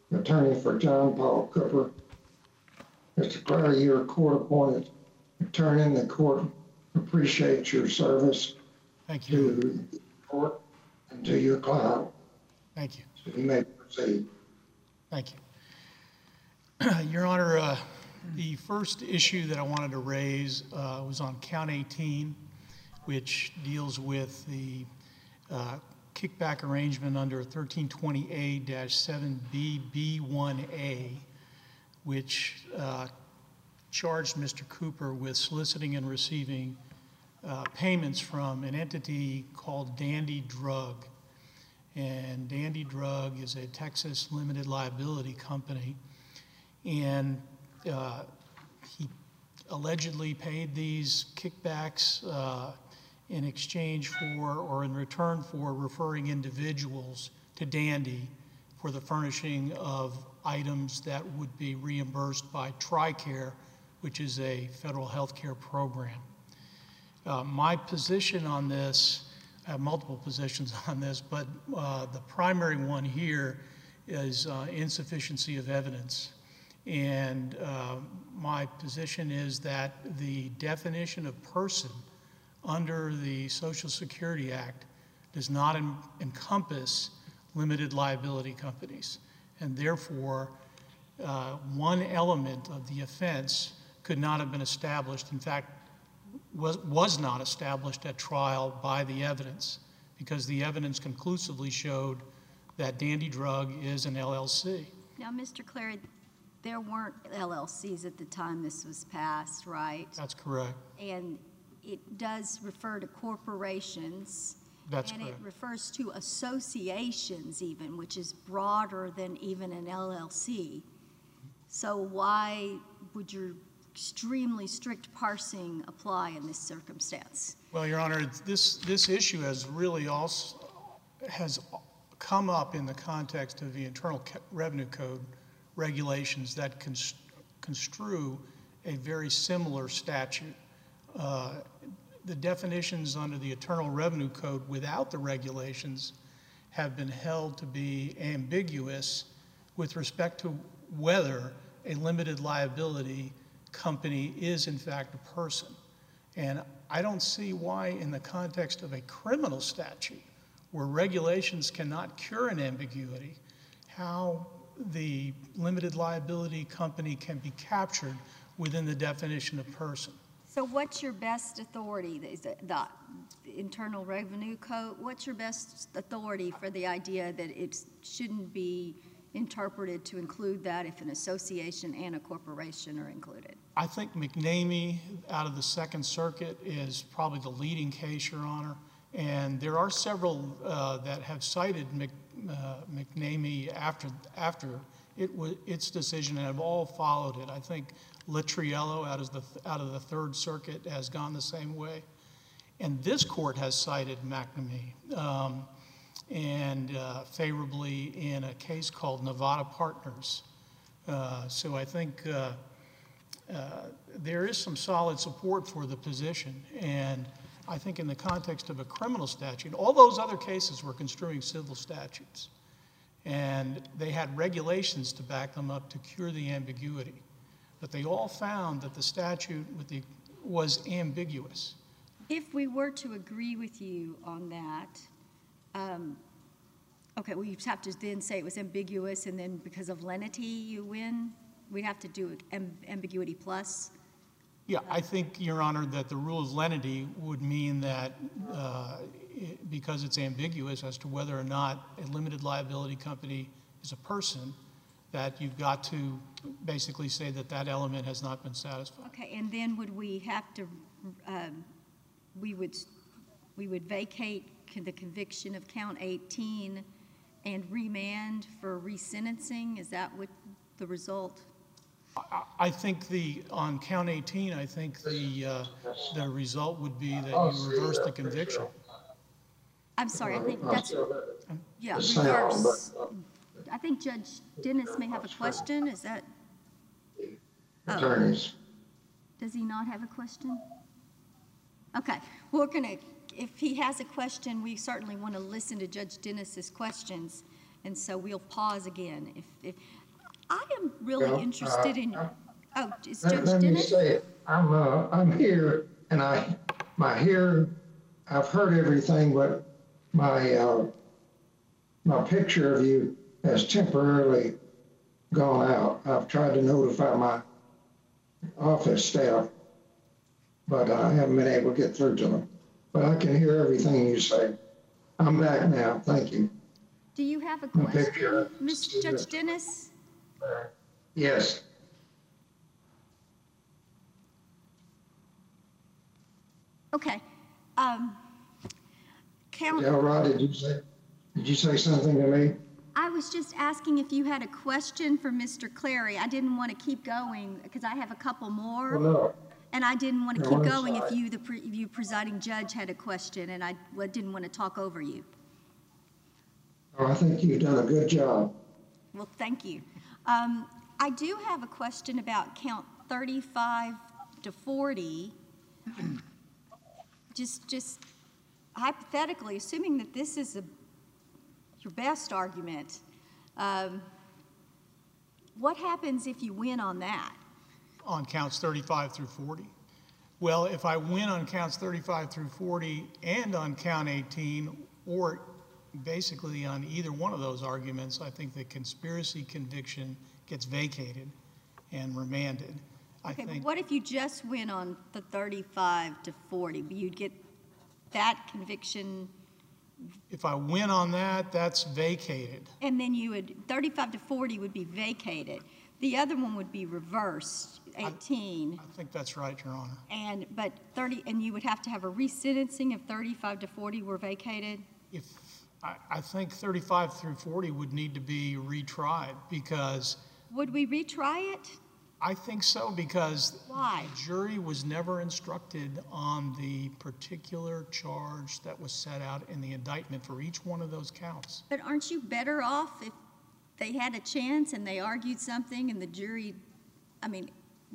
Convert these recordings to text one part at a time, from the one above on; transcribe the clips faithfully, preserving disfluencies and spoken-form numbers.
attorney for John Paul Cooper. Mister Clary, you're a court-appointed attorney, and the court appreciates your service Thank you. to the court and to your client. Thank you. So you may proceed. Thank you. Your Honor, uh, the first issue that I wanted to raise uh, was on count eighteen, which deals with the uh, kickback arrangement under thirteen twenty A seven B B one A, which uh, charged Mister Cooper with soliciting and receiving uh, payments from an entity called Dandy Drug. And Dandy Drug is a Texas limited liability company, and uh, he allegedly paid these kickbacks uh, in exchange for, or in return for, referring individuals to Dandy for the furnishing of items that would be reimbursed by TRICARE, which is a federal health care program. Uh, my position on this, I have multiple positions on this, but uh, the primary one here is uh, insufficiency of evidence. And uh, my position is that the definition of person under the Social Security Act does not en encompass limited liability companies. And therefore, uh, one element of the offense could not have been established. In fact, was, was not established at trial by the evidence, because the evidence conclusively showed that Dandy Drug is an L L C. Now, Mister Clary, there weren't L L Cs at the time this was passed, right? That's correct. And it does refer to corporations. That's and correct. And it refers to associations even, which is broader than even an L L C. So why would your extremely strict parsing apply in this circumstance? Well, Your Honor, this, this issue has really also has come up in the context of the Internal Revenue Code regulations that const construe a very similar statute. Uh, the definitions under the Internal Revenue Code without the regulations have been held to be ambiguous with respect to whether a limited liability company is in fact a person. And I don't see why in the context of a criminal statute where regulations cannot cure an ambiguity, how the limited liability company can be captured within the definition of person. So what's your best authority? Is it the Internal Revenue Code? What's your best authority for the idea that it shouldn't be interpreted to include that if an association and a corporation are included? I think McNamee out of the Second Circuit is probably the leading case, Your Honor. And there are several uh, that have cited Mc, uh, McNamee after, after it was its decision and have all followed it. I think Littriello out of the, out of the Third Circuit has gone the same way. And this court has cited McNamee. Um, and uh, favorably in a case called Nevada Partners. Uh, so I think uh, uh, there is some solid support for the position, and I think in the context of a criminal statute, all those other cases were construing civil statutes, and they had regulations to back them up to cure the ambiguity, but they all found that the statute with the, was ambiguous. If we were to agree with you on that, Um, okay, well, you'd have to then say it was ambiguous, and then because of lenity, you win? We'd have to do amb ambiguity plus? Yeah, I think, Your Honor, that the rule of lenity would mean that uh, it, because it's ambiguous as to whether or not a limited liability company is a person, that you've got to basically say that that element has not been satisfied. Okay, and then would we have to, um, we would, we would vacate the conviction of count eighteen and remand for resentencing? Is that what the result? I, I think the, on count eighteen, I think the, uh, the result would be that you reverse the conviction. I'm sorry, I think that's, yeah, reverse. I think Judge Dennis may have a question, is that? Attorneys. Does he not have a question? Okay, we're gonna, if he has a question, we certainly want to listen to Judge Dennis's questions, and so we'll pause again. If, if I am really Well, interested uh, in, uh, oh, is Let, Judge let me Dennis? say it. I'm, uh, I'm here and I, my hearing, I've heard everything, but my, uh, my picture of you has temporarily gone out. I've tried to notify my office staff, but I haven't been able to get through to them. But I can hear everything you say. I'm back now. Thank you. Do you have a My question, picture. Miss Judge Dennis? Yes. Okay. Um, count, Elrod, did you say, did you say something to me? I was just asking if you had a question for Mister Clary. I didn't want to keep going because I have a couple more. Well, no. And I didn't want to No, keep I'm going if sorry. you, the pre- you presiding judge, had a question, and I well, didn't want to talk over you. Oh, I think you've done a good job. Well, thank you. Um, I do have a question about count thirty-five to forty. Just, just hypothetically, assuming that this is a, your best argument, um, what happens if you win on that? On counts thirty-five through forty? Well, if I win on counts thirty-five through forty and on count eighteen, or basically on either one of those arguments, I think the conspiracy conviction gets vacated and remanded. I Okay, but think, what if you just win on the thirty-five to forty? You'd get that conviction, if I win on that, that's vacated. and then you would, thirty-five to forty would be vacated. The other one would be reversed, eighteen. I think that's right, Your Honor. And, but thirty, and you would have to have a resentencing if thirty-five to forty were vacated? If, I, I think thirty-five through forty would need to be retried because Would we retry it? I think so, because Why? the jury was never instructed on the particular charge that was set out in the indictment for each one of those counts. But aren't you better off if they had a chance and they argued something and the jury, I mean,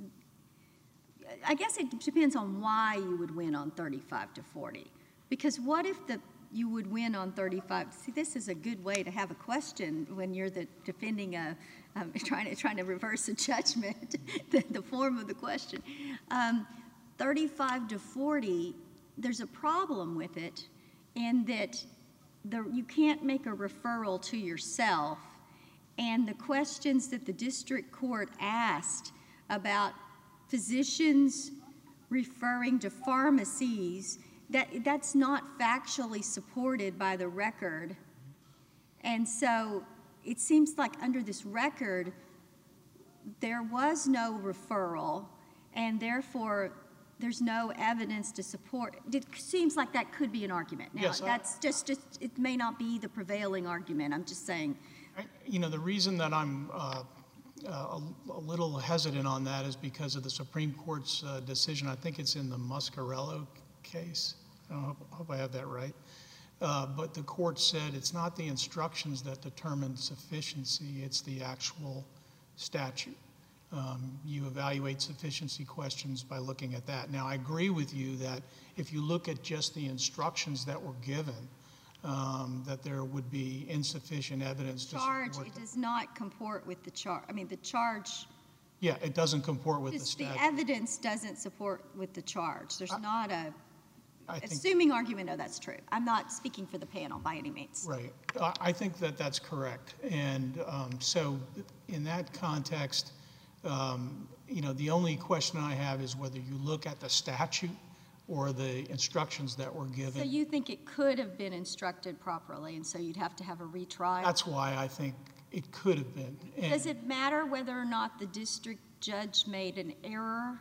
I guess it depends on why you would win on thirty-five to forty. Because what if the you would win on thirty-five? See, this is a good way to have a question when you're the defending a, um, trying to trying to reverse a judgment, the, the form of the question. Um, thirty-five to forty, there's a problem with it in that the, you can't make a referral to yourself, and the questions that the district court asked about physicians referring to pharmacies, that that's not factually supported by the record. And so it seems like under this record, there was no referral, and therefore there's no evidence to support. It seems like that could be an argument. Now, Yes, I- that's just, just, it may not be the prevailing argument. I'm just saying. I- You know, the reason that I'm uh, uh, a, a little hesitant on that is because of the Supreme Court's uh, decision. I think it's in the Muscarello case. I don't know, I hope I have that right. Uh, but the court said it's not the instructions that determine sufficiency, it's the actual statute. Um, you evaluate sufficiency questions by looking at that. Now, I agree with you that if you look at just the instructions that were given, um, that there would be insufficient evidence to Charge, support it that. does not comport with the charge. I mean, the charge, Yeah, it doesn't comport with the just the statute. evidence doesn't support with the charge. There's not a, I think, assuming argument, no, that's true. I'm not speaking for the panel by any means. right. I, I think that that's correct. And um, so in that context, um, you know, the only question I have is whether you look at the statute or the instructions that were given. So you think it could have been instructed properly, and so you'd have to have a retrial? That's why I think it could have been. And Does it matter whether or not the district judge made an error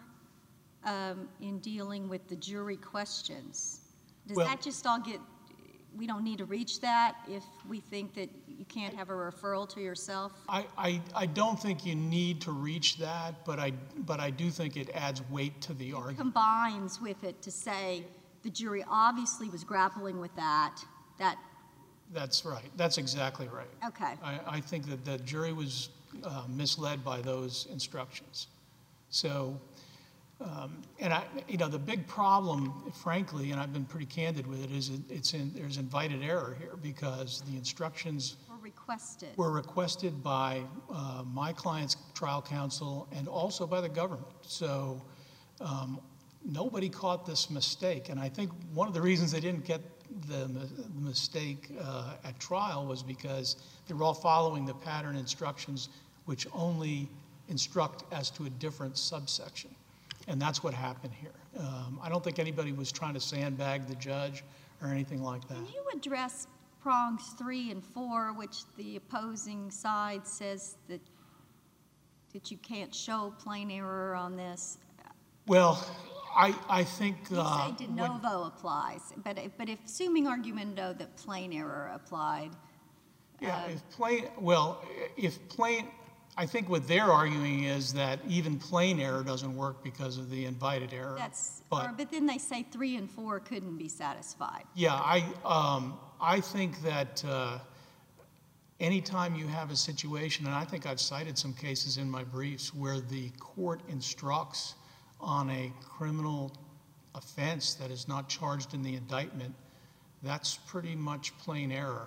um, in dealing with the jury questions? Does Well- that just all get, we don't need to reach that if we think that you can't have a referral to yourself? I, I, I don't think you need to reach that, but I, but I do think it adds weight to the argument. Combines with it to say the jury obviously was grappling with that, that, That's right. That's exactly right. okay. I, I think that the jury was uh, misled by those instructions. So, um, and I, you know, the big problem, frankly, and I've been pretty candid with it, is it, it's in, there's invited error here because the instructions Were requested? Were requested by uh, my client's trial counsel and also by the government. So um, nobody caught this mistake. And I think one of the reasons they didn't get the, the mistake uh, at trial was because they were all following the pattern instructions, which only instruct as to a different subsection. And that's what happened here. Um, I don't think anybody was trying to sandbag the judge or anything like that. Can you address prongs three and four, which the opposing side says that that you can't show plain error on this? Well, I, I think... You uh, say de when- novo applies, but, if- but if, assuming argumento that plain error applied, Yeah, uh, if plain, well, if plain, I think what they're arguing is that even plain error doesn't work because of the invited error. that's, But- or, but then they say three and four couldn't be satisfied. Yeah, I, um, I think that uh, anytime you have a situation, and I think I've cited some cases in my briefs where the court instructs on a criminal offense that is not charged in the indictment, that's pretty much plain error.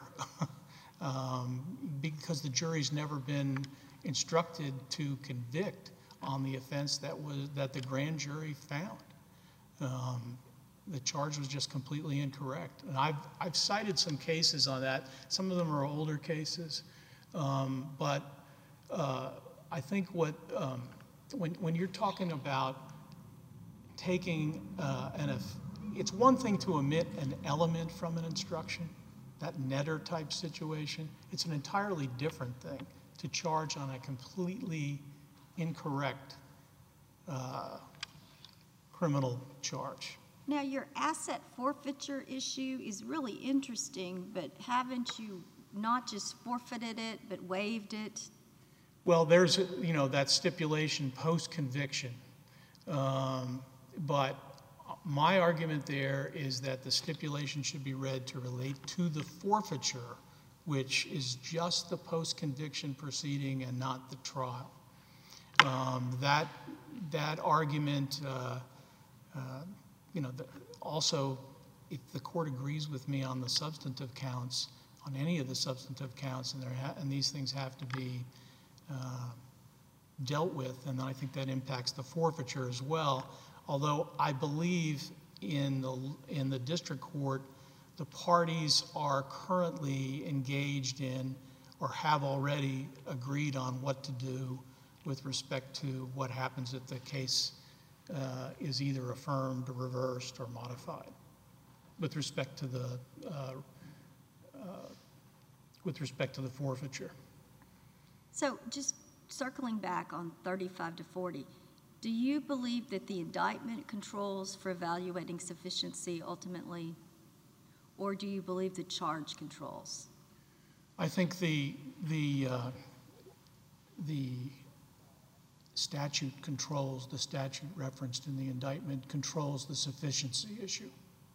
um, because the jury's never been instructed to convict on the offense that was that the grand jury found. Um, the charge was just completely incorrect. And I've, I've cited some cases on that. Some of them are older cases. Um, but uh, I think what, um, when, when you're talking about taking uh, an, it's one thing to omit an element from an instruction, that netter type situation. It's an entirely different thing to charge on a completely incorrect uh, criminal charge. Now, your asset forfeiture issue is really interesting, but haven't you not just forfeited it, but waived it? Well, there's, you know, that stipulation post-conviction. Um, but my argument there is that the stipulation should be read to relate to the forfeiture, which is just the post-conviction proceeding and not the trial. Um, that, that argument, uh, uh, you know, the, also, if the court agrees with me on the substantive counts, on any of the substantive counts, and, there ha and these things have to be uh, dealt with, and I think that impacts the forfeiture as well. Although I believe in the, in the district court, the parties are currently engaged in or have already agreed on what to do with respect to what happens if the case uh, is either affirmed or reversed or modified with respect to the uh, uh, with respect to the forfeiture. So just circling back on thirty-five to forty, do you believe that the indictment controls for evaluating sufficiency ultimately, or do you believe the charge controls? I think the the uh, the statute controls, the statute referenced in the indictment controls the sufficiency issue.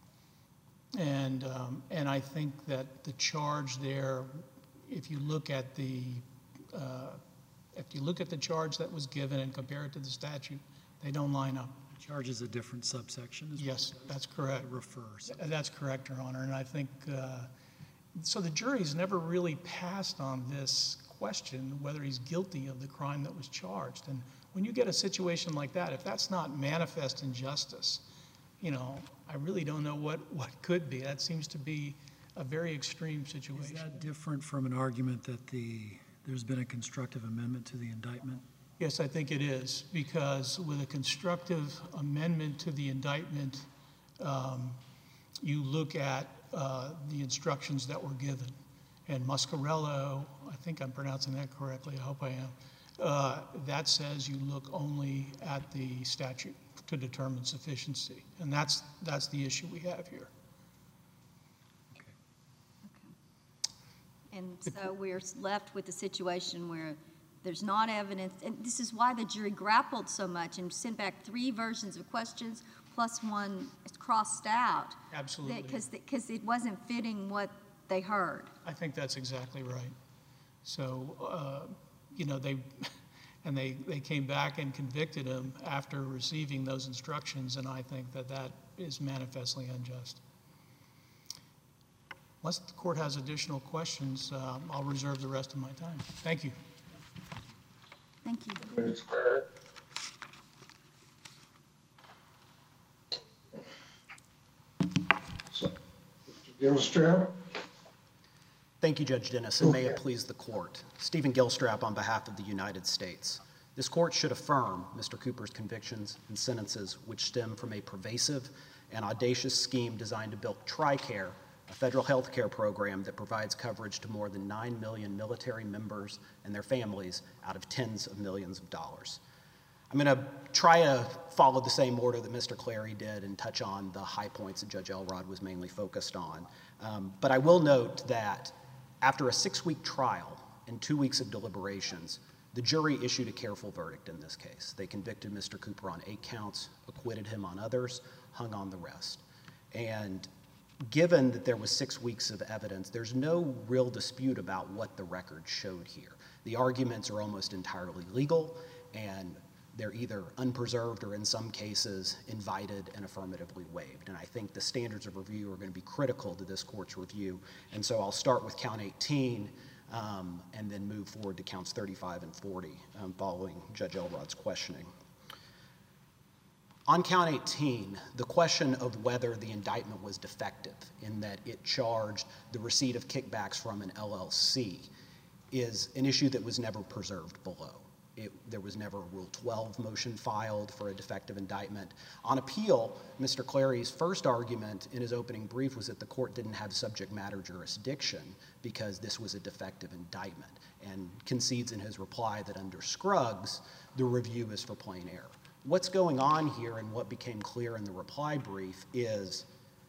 And, um, and I think that the charge there, if you look at the, uh, if you look at the charge that was given and compare it to the statute, they don't line up. The charge is a different subsection. Is Yes, that's correct. It refers. That's correct, Your Honor. And I think, uh, so the jury's never really passed on this question whether he's guilty of the crime that was charged. And when you get a situation like that, if that's not manifest injustice, you know, I really don't know what, what could be. That seems to be a very extreme Is situation. that different from an argument that the there's been a constructive amendment to the indictment? Yes, I think it is, because with a constructive amendment to the indictment, um, you look at uh, the instructions that were given. And Muscarello, I think I'm pronouncing that correctly, I hope I am, uh, that says you look only at the statute to determine sufficiency. And that's, that's the issue we have here. And so we're left with a situation where there's not evidence, and this is why the jury grappled so much and sent back three versions of questions plus one crossed out. Absolutely. Because because it wasn't fitting what they heard. I think that's exactly right. So, uh, you know, they, and they, they came back and convicted him after receiving those instructions, and I think that that is manifestly unjust. Unless the court has additional questions, uh, I'll reserve the rest of my time. Thank you. Thank you. It's fair. So, Mister Gilstrap? Thank you, Judge Dennis, and may it please the court. Stephen Gilstrap on behalf of the United States. This court should affirm Mister Cooper's convictions and sentences which stem from a pervasive and audacious scheme designed to build TRICARE, a federal health care program that provides coverage to more than nine million military members and their families out of tens of millions of dollars. I'm going to try to follow the same order that Mister Clary did and touch on the high points that Judge Elrod was mainly focused on. Um, but I will note that after a six-week trial and two weeks of deliberations, the jury issued a careful verdict in this case. They convicted Mister Cooper on eight counts, acquitted him on others, hung on the rest. And given that there was six weeks of evidence, there's no real dispute about what the record showed here. The arguments are almost entirely legal, and they're either unpreserved or in some cases invited and affirmatively waived. And I think the standards of review are going to be critical to this court's review. And so I'll start with count eighteen um, and then move forward to counts thirty-five and forty um, following Judge Elrod's questioning. On count eighteen, the question of whether the indictment was defective in that it charged the receipt of kickbacks from an L L C is an issue that was never preserved below. It, there was never a Rule twelve motion filed for a defective indictment. On appeal, Mister Clary's first argument in his opening brief was that the court didn't have subject matter jurisdiction because this was a defective indictment, and concedes in his reply that under Scruggs, the review is for plain error. What's going on here and what became clear in the reply brief is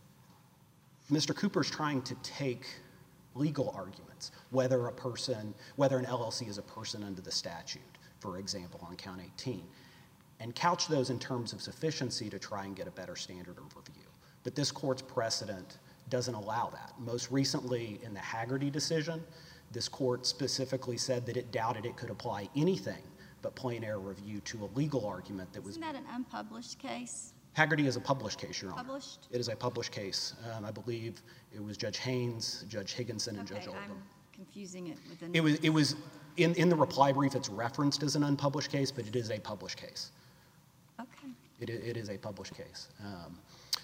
Mister Cooper's trying to take legal arguments, whether a person, whether an L L C is a person under the statute, for example, on count eighteen, and couch those in terms of sufficiency to try and get a better standard of review. But this court's precedent doesn't allow that. Most recently in the Haggerty decision, this court specifically said that it doubted it could apply anything but plain error review to a legal argument that was— Isn't that an unpublished case? Haggerty is a published case, Your Honor. Published? It is a published case. Um, I believe it was Judge Haynes, Judge Higginson, and Okay, Judge Oldham. I'm confusing it with the. It was, it was in, in the reply brief, it's referenced as an unpublished case, but it is a published case. Okay. It, it is a published case. Um,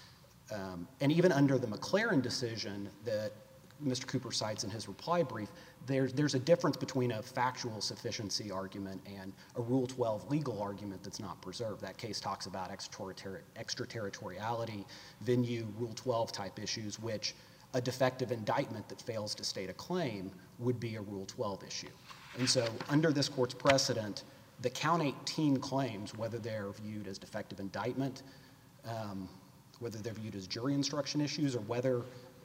um, and even under the McLaren decision that Mister Cooper cites in his reply brief, there's, there's a difference between a factual sufficiency argument and a Rule twelve legal argument that's not preserved. That case talks about extraterritoriality, extraterritoriality, venue, Rule twelve type issues, which a defective indictment that fails to state a claim would be a Rule twelve issue. And so under this court's precedent, the count eighteen claims, whether they're viewed as defective indictment, um, whether they're viewed as jury instruction issues, or whether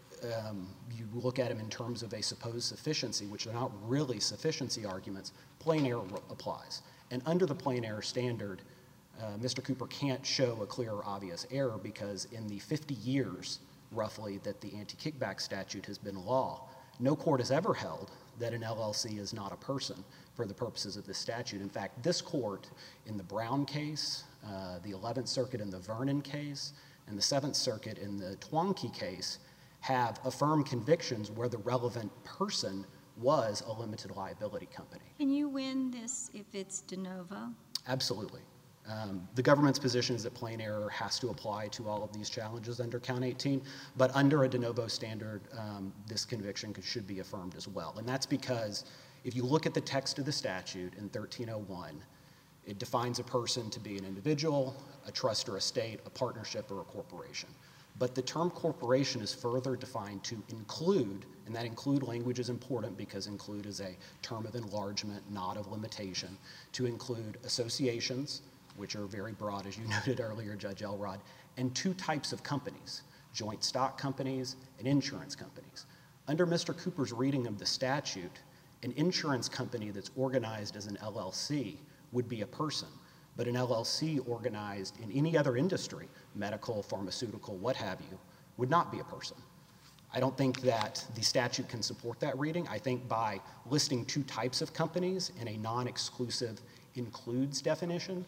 um, you look at them in terms of a supposed sufficiency, which are not really sufficiency arguments, plain error applies. And under the plain error standard, uh, Mister Cooper can't show a clear or obvious error because in the fifty years, roughly, that the anti-kickback statute has been law, no court has ever held that an L L C is not a person for the purposes of this statute. In fact, this court, in the Brown case, uh, the eleventh Circuit in the Vernon case, and the seventh Circuit in the Twankey case, have affirmed convictions where the relevant person was a limited liability company. Can you win this if it's de novo? Absolutely. Um, the government's position is that plain error has to apply to all of these challenges under count eighteen, but under a de novo standard, um, this conviction could, should be affirmed as well. And that's because if you look at the text of the statute in thirteen oh one, it defines a person to be an individual, a trust or estate, a partnership, or a corporation. But the term corporation is further defined to include, and that include language is important because include is a term of enlargement, not of limitation, to include associations, which are very broad, as you noted earlier, Judge Elrod, and two types of companies, joint stock companies and insurance companies. Under Mister Cooper's reading of the statute, an insurance company that's organized as an L L C would be a person, but an L L C organized in any other industry, medical, pharmaceutical, what have you, would not be a person. I don't think that the statute can support that reading. I think by listing two types of companies in a non-exclusive includes definition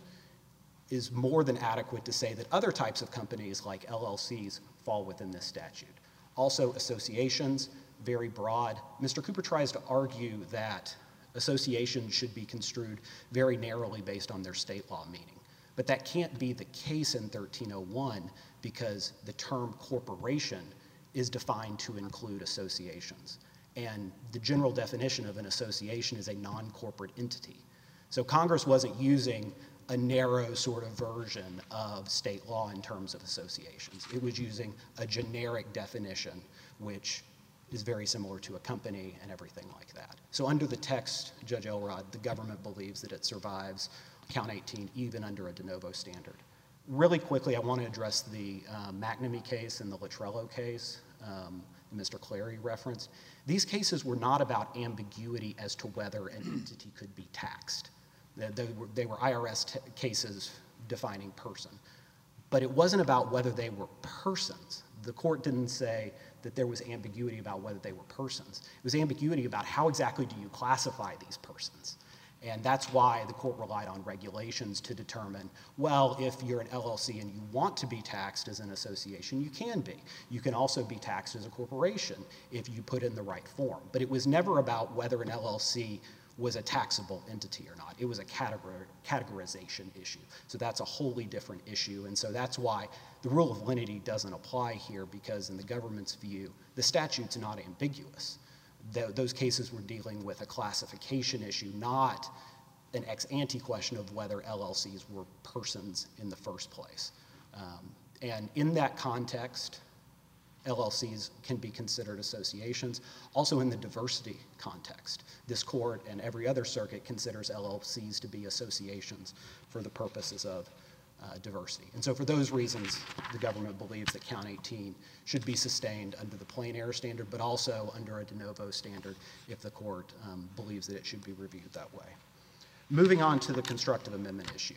is more than adequate to say that other types of companies like L L Cs fall within this statute. Also, associations, very broad. Mister Cooper tries to argue that associations should be construed very narrowly based on their state law meaning. But that can't be the case in thirteen oh one because the term corporation is defined to include associations. And the general definition of an association is a non-corporate entity. So Congress wasn't using a narrow sort of version of state law in terms of associations. It was using a generic definition, which is very similar to a company and everything like that. So under the text, Judge Elrod, the government believes that it survives Count eighteen even under a de novo standard. Really quickly, I want to address the uh, McNamee case and the Latrello case um, Mister Clary referenced. These cases were not about ambiguity as to whether an entity could be taxed. They, they, were, they were I R S t- cases defining person. But it wasn't about whether they were persons. The court didn't say that there was ambiguity about whether they were persons. It was ambiguity about how exactly do you classify these persons. And that's why the court relied on regulations to determine, well, if you're an L L C and you want to be taxed as an association, you can be. You can also be taxed as a corporation if you put in the right form. But it was never about whether an L L C was a taxable entity or not. It was a categor- categorization issue. So that's a wholly different issue. And so that's why the rule of lenity doesn't apply here, because in the government's view, the statute's not ambiguous. Th- those cases were dealing with a classification issue, not an ex ante question of whether L L Cs were persons in the first place. Um, and in that context, L L Cs can be considered associations. Also in the diversity context, this court and every other circuit considers L L Cs to be associations for the purposes of uh, diversity. And so for those reasons, the government believes that Count eighteen should be sustained under the plain error standard, but also under a de novo standard if the court um, believes that it should be reviewed that way. Moving on to the constructive amendment issue.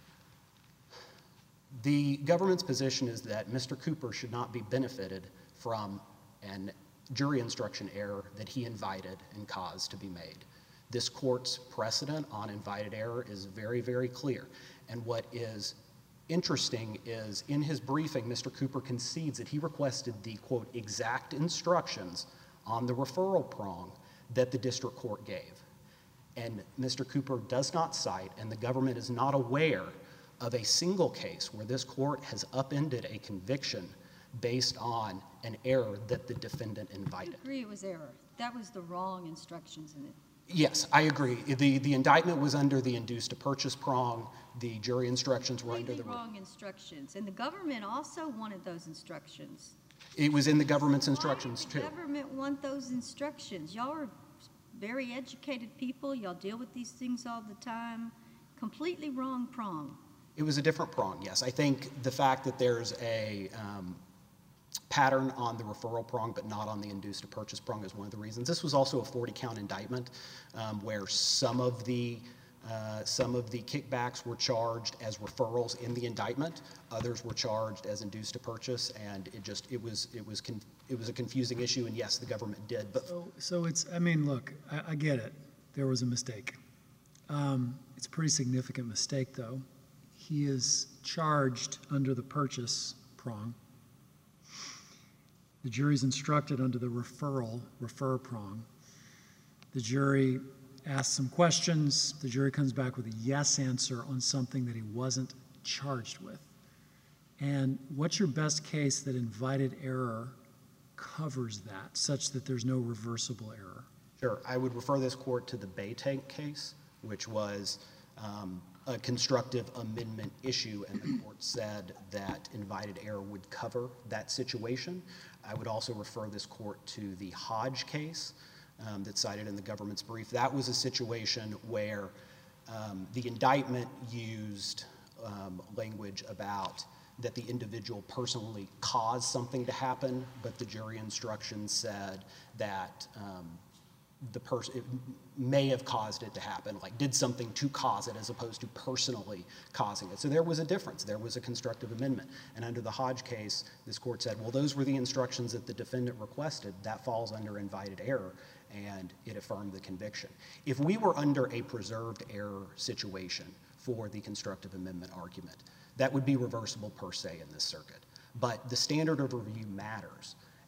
The government's position is that Mister Cooper should not be benefited from an jury instruction error that he invited and caused to be made. This court's precedent on invited error is very, very clear. And what is interesting is in his briefing, Mister Cooper concedes that he requested the, quote, exact instructions on the referral prong that the district court gave. And Mister Cooper does not cite, and the government is not aware of a single case where this court has upended a conviction based on an error that the defendant invited. I agree it was error. That was the wrong instructions in it. Yes, I agree. The, the indictment was under the induced to purchase prong. The jury instructions were under the wrong instructions. And the government also wanted those instructions. It was in the government's instructions Why too. did the government want those instructions? Y'all are very educated people. Y'all deal with these things all the time. Completely wrong prong. It was a different prong, yes. I think the fact that there's a um, pattern on the referral prong but not on the induced to purchase prong is one of the reasons. This was also a forty count indictment um, where some of the uh, some of the kickbacks were charged as referrals in the indictment. Others were charged as induced to purchase, and it just it was it was con- it was a confusing issue. And yes, the government did. But So, so it's, I mean, look, I, I get it. There was a mistake. Um, it's a pretty significant mistake, though. He is charged under the purchase prong. The jury's instructed under the referral, refer prong. The jury asks some questions. The jury comes back with a yes answer on something that he wasn't charged with. And what's your best case that invited error covers that, such that there's no reversible error? Sure. I would refer this court to the Baytank case, which was um, a constructive amendment issue, and the court said that invited error would cover that situation. I would also refer this court to the Hodge case um, that's cited in the government's brief. That was a situation where um, the indictment used um, language about that the individual personally caused something to happen, but the jury instructions said that um, the person may have caused it to happen, like did something to cause it as opposed to personally causing it. So there was a difference. There was a constructive amendment. And under the Hodge case, this court said, well, those were the instructions that the defendant requested. That falls under invited error, and it affirmed the conviction. If we were under a preserved error situation for the constructive amendment argument, that would be reversible per se in this circuit. But the standard of review matters.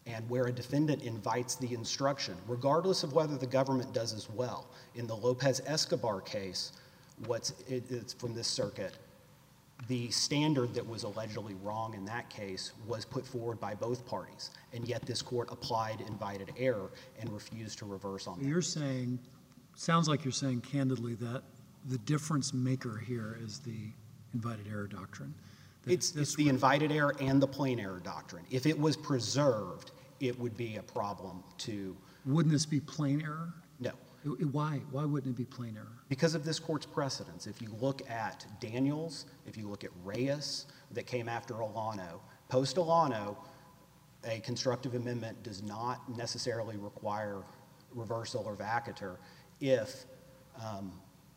and where a defendant invites the instruction, regardless of whether the government does as well. In the Lopez Escobar case, what's it, it's from this circuit, the standard that was allegedly wrong in that case was put forward by both parties, and yet this court applied invited error and refused to reverse on that. You're saying, sounds like you're saying candidly that the difference maker here is the invited error doctrine. That It's, this it's the invited error and the plain error doctrine. If it was preserved, it would be a problem to, Wouldn't this be plain error? no. It- it- Why? Why wouldn't it be plain error? Because of this court's precedents. If you look at Daniels, if you look at Reyes, that came after Olano, post Olano, a constructive amendment does not necessarily require reversal or vacatur if, um,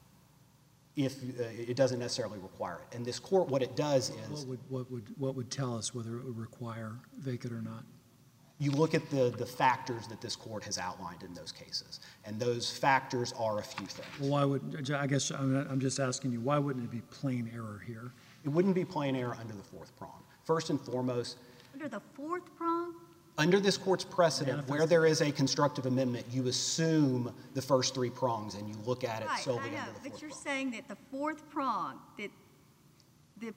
if uh, it doesn't necessarily require it. And this court, what it does What is, would, what would, what would tell us whether it would require vacate or not? you look at the, the factors that this court has outlined in those cases. And those factors are a few things. Well, why would, I guess I'm, I'm just asking you, why wouldn't it be plain error here? It wouldn't be plain error under the fourth prong. First and foremost, Under the fourth prong? under this court's precedent, where there is a constructive amendment, you assume the first three prongs and you look at it Right, solely I under know, the but fourth you're prong. saying that the fourth prong, that the,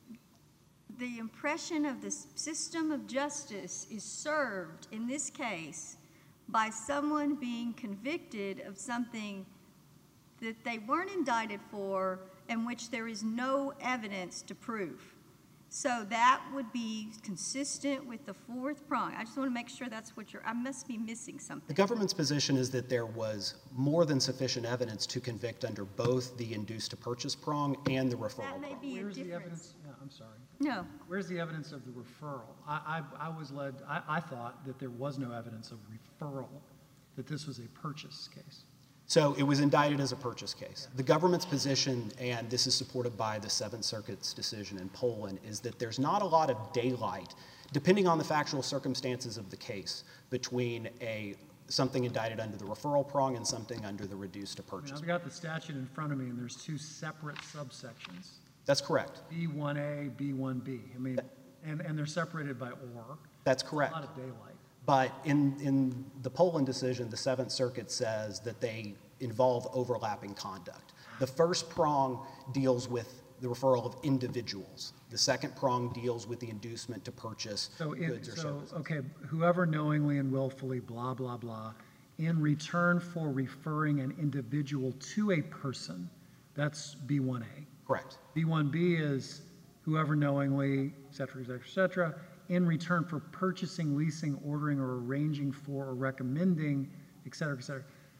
the impression of the s- system of justice is served in this case by someone being convicted of something that they weren't indicted for and which there is no evidence to prove. So that would be consistent with the fourth prong. I just want to make sure that's what you're, I must be missing The something. government's position is that there was more than sufficient evidence to convict under both the induced to purchase prong and the referral That may prong. be a Where's the difference. evidence? Yeah, I'm sorry. No, Where's the evidence of the referral? I, I, I was led, I, I thought that there was no evidence of referral, that this was a purchase case. So it was indicted as a purchase case. The government's position, and this is supported by the Seventh Circuit's decision in Poland, is that there's not a lot of daylight, depending on the factual circumstances of the case, between a something indicted under the referral prong and something under the reduced to I mean, purchase. I've got the statute in front of me, and there's two separate subsections, That's correct. B one A, B one B. I mean, and, and they're separated by or. That's A correct. lot of daylight. But in, in the Poland decision, the Seventh Circuit says that they involve overlapping conduct. The first prong deals with the referral of individuals. The second prong deals with the inducement to purchase So, it, goods or so, services. okay, whoever knowingly and willfully, blah, blah, blah, in return for referring an individual to a person, that's B one A. Correct. B one B is whoever knowingly, et cetera, et cetera, et cetera, in return for purchasing, leasing, ordering, or arranging for, or recommending, et cetera, et cetera.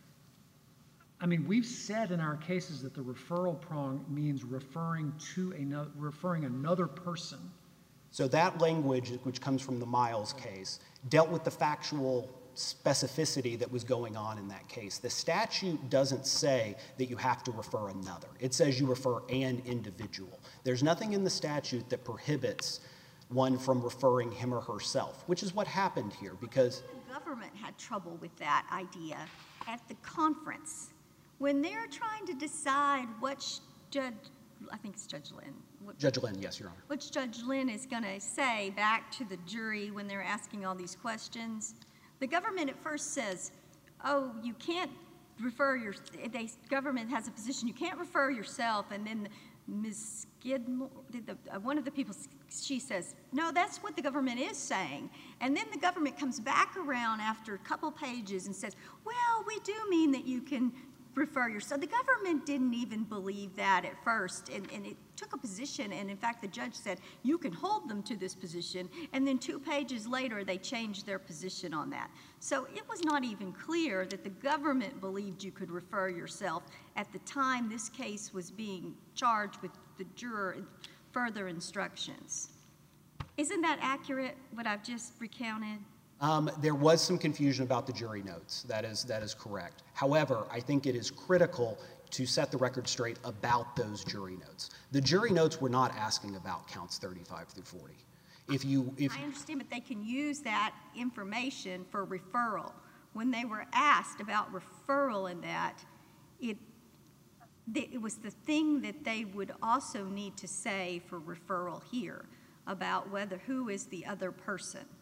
I mean, we've said in our cases that the referral prong means referring to another, referring another person. So that language, which comes from the Miles case, dealt with the factual specificity that was going on in that case. The statute doesn't say that you have to refer another. It says you refer an individual. There's nothing in the statute that prohibits one from referring him or herself, which is what happened here, because the government had trouble with that idea at the conference. When they're trying to decide which judge, I think it's Judge Lynn, what- Judge Lynn, yes, Your Honor. which Judge Lynn is going to say back to the jury when they're asking all these questions, the government at first says, oh, you can't refer your, the government has a position, you can't refer yourself, and then Miz Skidmore, the, uh, one of the people, she says, no, that's what the government is saying. And then the government comes back around after a couple pages and says, well, we do mean that you can refer yourself. The government didn't even believe that at first, and, and it took a position, and in fact, the judge said, you can hold them to this position, and then two pages later, they changed their position on that. So it was not even clear that the government believed you could refer yourself at the time this case was being charged with the juror further instructions. Isn't that accurate, what I've just recounted? Um, there was some confusion about the jury notes. That is, that is correct. However, I think it is critical to set the record straight about those jury notes. The jury notes were not asking about counts thirty-five through forty. If you, if I understand, but they can use that information for referral. When they were asked about referral in that, it, it was the thing that they would also need to say for referral here about whether who is the other person.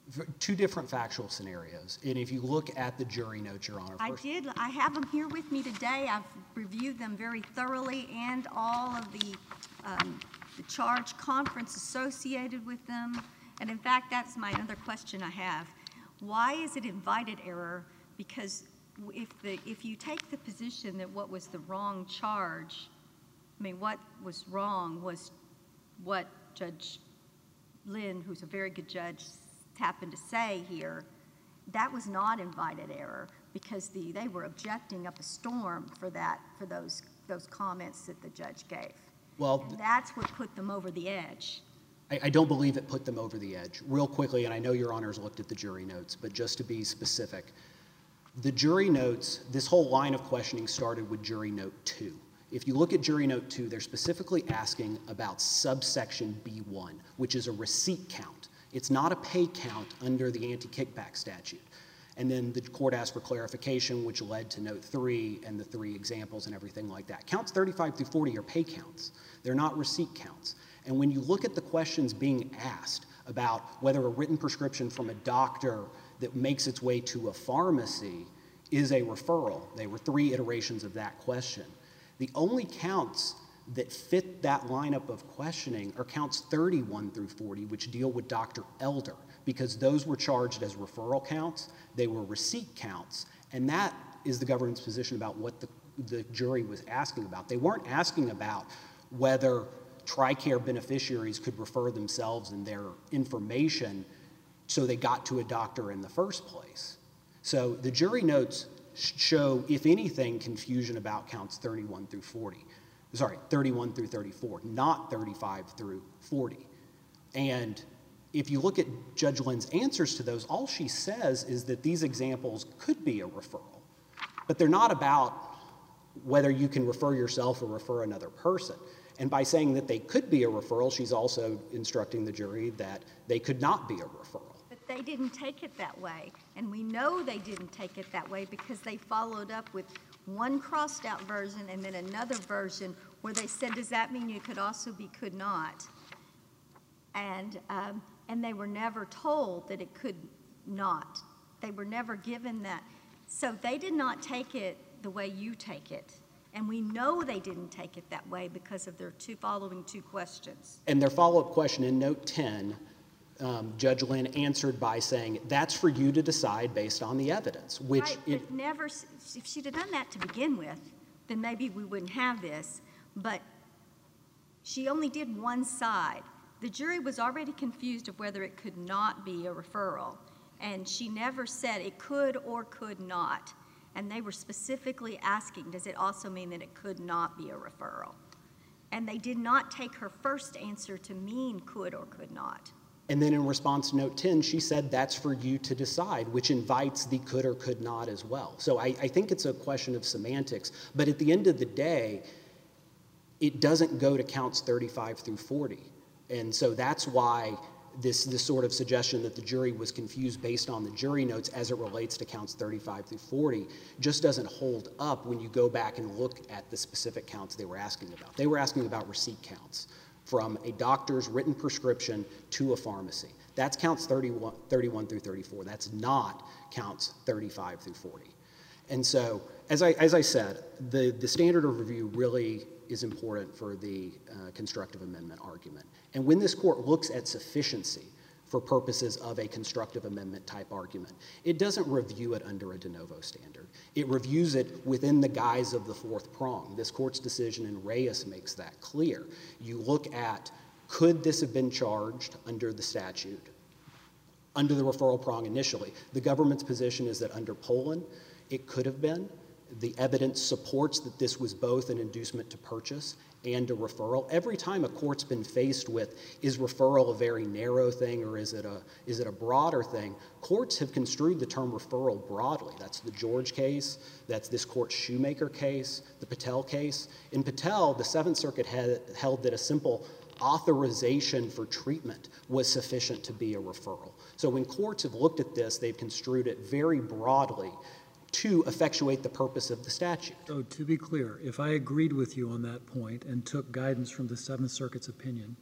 v- two different factual scenarios. And if you look at the jury notes, Your Honor, I first, did, I have them here with me today. I've reviewed them very thoroughly and all of the, um, the charge conference associated with them. And in fact, that's my other question I have. Why is it invited error? Because if the, if you take the position that what was the wrong charge, I mean, what was wrong was what Judge Lynn, who's a very good judge, happened to say here, that was not invited error because the, they were objecting up a storm for that, for those, those comments that the judge gave. well, And that's what put them over the edge. I, I don't believe it put them over the edge. Real quickly, and I know Your Honor's looked at the jury notes, but just to be specific, the jury notes, this whole line of questioning started with jury note two. If you look at jury note two, they're specifically asking about subsection B one, which is a receipt count. It's not a pay count under the anti-kickback statute. And then the court asked for clarification, which led to note three and the three examples and everything like that. Counts thirty-five through forty are pay counts. They're not receipt counts. And when you look at the questions being asked about whether a written prescription from a doctor that makes its way to a pharmacy is a referral, they were three iterations of that question. The only counts that fit that lineup of questioning are counts thirty-one through forty, which deal with Doctor Elder, because those were charged as referral counts, they were receipt counts, and that is the government's position about what the, the jury was asking about. They weren't asking about whether TRICARE beneficiaries could refer themselves and their information so they got to a doctor in the first place. So the jury notes show, if anything, confusion about counts thirty-one through forty. Sorry, thirty-one through thirty-four, not thirty-five through forty. And if you look at Judge Lynn's answers to those, all she says is that these examples could be a referral, but they're not about whether you can refer yourself or refer another person. And by saying that they could be a referral, she's also instructing the jury that they could not be a referral. But they didn't take it that way. And we know they didn't take it that way because they followed up with one crossed out version and then another version where they said, does that mean you could also be could not? And, um, and they were never told that it could not. They were never given that. So they did not take it the way you take it. And we know they didn't take it that way because of their two following two questions. And their follow-up question in note ten, um, Judge Lynn answered by saying, that's for you to decide based on the evidence, which Right, it, but never, if she'd have done that to begin with, then maybe we wouldn't have this. But she only did one side. The jury was already confused of whether it could not be a referral. And she never said it could or could not. And they were specifically asking, does it also mean that it could not be a referral? And they did not take her first answer to mean could or could not. and then in response to note ten, she said that's for you to decide, which invites the could or could not as well. So I, I think it's a question of semantics, but at the end of the day, it doesn't go to counts thirty-five through forty. And so that's why this, this sort of suggestion that the jury was confused based on the jury notes as it relates to counts thirty-five through forty just doesn't hold up when you go back and look at the specific counts they were asking about. They were asking about receipt counts from a doctor's written prescription to a pharmacy. That's counts thirty-one, thirty-one through thirty-four. That's not counts thirty-five through forty. And so, as I, as I said, the, the standard of review really is important for the uh, constructive amendment argument. And when this court looks at sufficiency for purposes of a constructive amendment type argument, it doesn't review it under a de novo standard. It reviews it within the guise of the fourth prong. This court's decision in Reyes makes that clear. You look at, could this have been charged under the statute, under the referral prong initially? The government's position is that under Poland, it could have been. The evidence supports that this was both an inducement to purchase and a referral. Every time a court's been faced with, is referral a very narrow thing or is it a, is it a broader thing, courts have construed the term referral broadly. That's the George case, that's this court's Shoemaker case, the Patel case. In Patel, the Seventh Circuit had, held that a simple authorization for treatment was sufficient to be a referral. So when courts have looked at this, they've construed it very broadly to effectuate the purpose of the statute. So to be clear, if I agreed with you on that point and took guidance from the Seventh Circuit's opinion,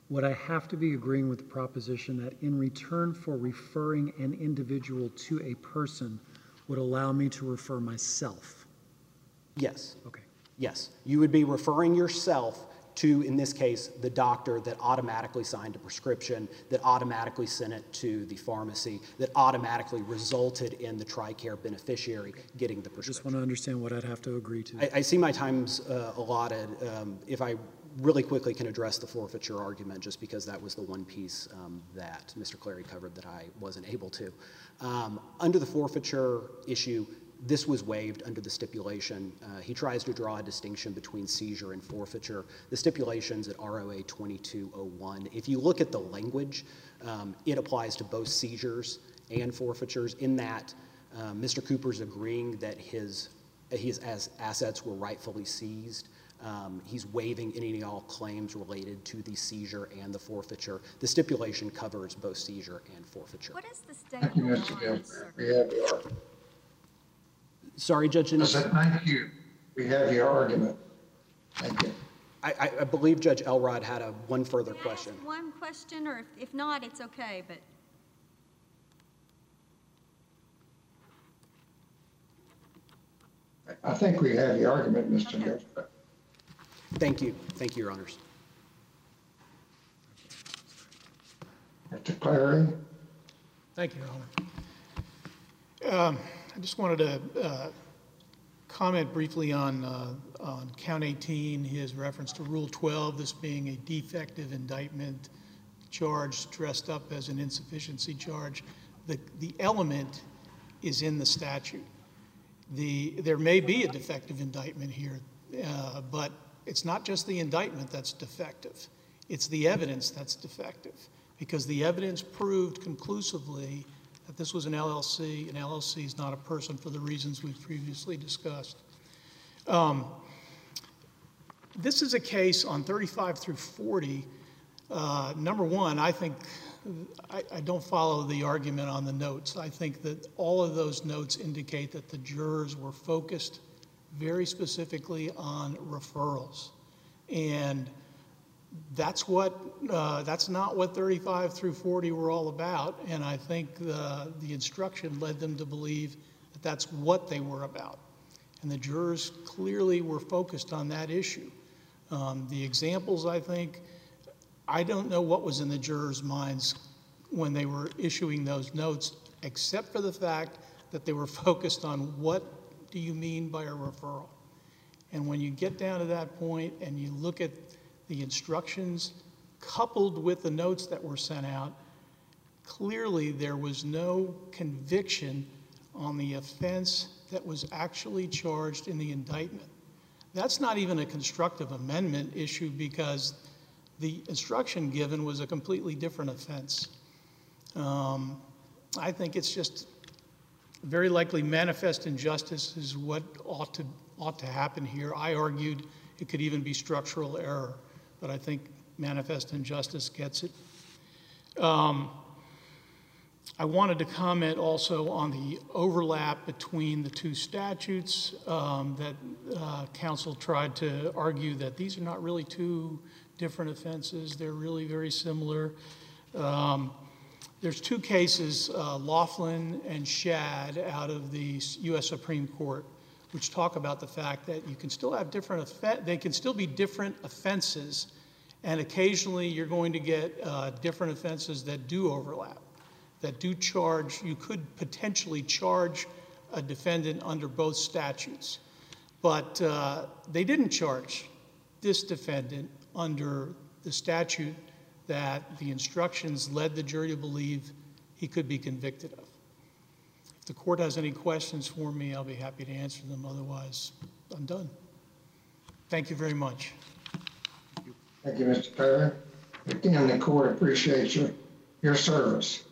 would I have to be agreeing with the proposition that in return for referring an individual to a person would allow me to refer myself? Yes. Okay. Yes. You would be referring yourself to, in this case, the doctor that automatically signed a prescription, that automatically sent it to the pharmacy, that automatically resulted in the TRICARE beneficiary getting the I prescription. just want to understand what I'd have to agree to. I, I see my time's uh, allotted. Um, if I really quickly can address the forfeiture argument, just because that was the one piece um, that Mister Clary covered that I wasn't able to. Um, under the forfeiture issue, this was waived under the stipulation. Uh, he tries to draw a distinction between seizure and forfeiture. The stipulation's at R O A twenty-two oh one. If you look at the language, um, it applies to both seizures and forfeitures in that uh, Mister Cooper's agreeing that his, his as assets were rightfully seized. Um, he's waiving any and all claims related to the seizure and the forfeiture. The stipulation covers both seizure and forfeiture. What is the state Thank you, of Mister the Gill. law? We have your, Sorry, Judge I Dennis. said, thank you. We have your argument. Thank you. I, I, I believe Judge Elrod had a one further Can I question. ask one question, or if, if not, it's okay, but I think we have your argument, Mister Okay. Gill. Thank you. Thank you, Your Honors. Mister Clary? Thank you, Your Honor. Um, I just wanted to uh, comment briefly on, uh, on count eighteen, his reference to Rule twelve, this being a defective indictment charge dressed up as an insufficiency charge. The, the element is in the statute. The, there may be a defective indictment here, uh, but it's not just the indictment that's defective. It's the evidence that's defective, because the evidence proved conclusively that this was an L L C. An L L C is not a person for the reasons we've previously discussed. Um, this is a case on thirty-five through forty. Uh, number one, I think I, I don't follow the argument on the notes. I think that all of those notes indicate that the jurors were focused very specifically on referrals. And that's what, uh, that's not what thirty-five through forty were all about. And I think the, the instruction led them to believe that that's what they were about. And the jurors clearly were focused on that issue. Um, the examples, I think, I don't know what was in the jurors' minds when they were issuing those notes, except for the fact that they were focused on what do you mean by a referral. And when you get down to that point and you look at the instructions coupled with the notes that were sent out, clearly there was no conviction on the offense that was actually charged in the indictment. That's not even a constructive amendment issue, because the instruction given was a completely different offense. Um, I think it's just very likely manifest injustice is what ought to, ought to happen here. I argued it could even be structural error, but I think manifest injustice gets it. Um, I wanted to comment also on the overlap between the two statutes um, that uh, counsel tried to argue that these are not really two different offenses. They're really very similar. Um, there's two cases, uh, Laughlin and Shad, out of the U S Supreme Court, which talk about the fact that you can still have different, offen- they can still be different offenses, and occasionally you're going to get uh, different offenses that do overlap, that do charge, you could potentially charge a defendant under both statutes. But uh, they didn't charge this defendant under the statute that the instructions led the jury to believe he could be convicted of. If the court has any questions for me, I'll be happy to answer them. Otherwise, I'm done. Thank you very much. Thank you, Mister Perry. Again, the court appreciates your, your service.